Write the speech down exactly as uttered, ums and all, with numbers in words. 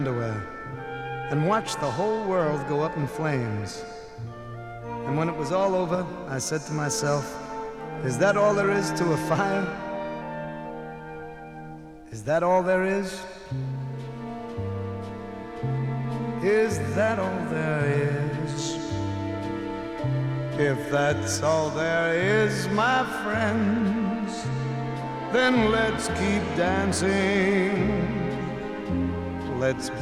away and watched the whole world go up in flames. And when it was all over, I said to myself, is that all there is to a fire? Is that all there is? Is that all there is? If that's all there is, my friends, then let's keep dancing. Let's